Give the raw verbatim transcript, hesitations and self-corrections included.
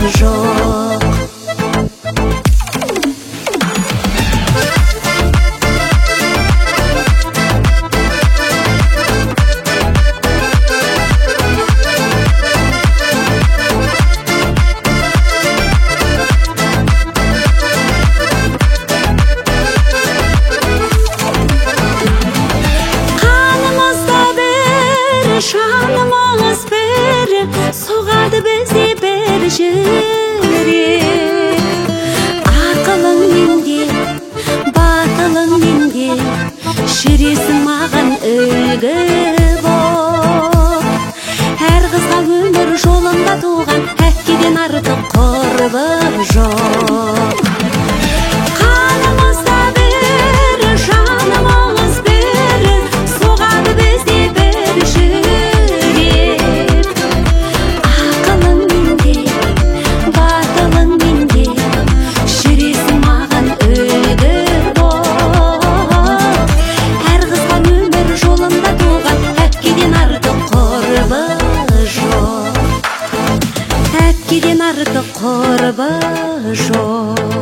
жоқ. Şanımız bir soğadı bizi bir жүрек. Ақылың менде, батылың менде, жүресің маған үлгі боп. Әр қызға өмір жолында туған әкеден артық құрбы жоқ. Қанымызда бір, жанымыз бір, соғады бізде бір жүрек. Ақылың менде, батылың менде, жүресің маған үлгі боп. Әр қызға өмір жолында туған әпкеден артық құрбы жоқ. Әпкеден артық құрбы жоқ.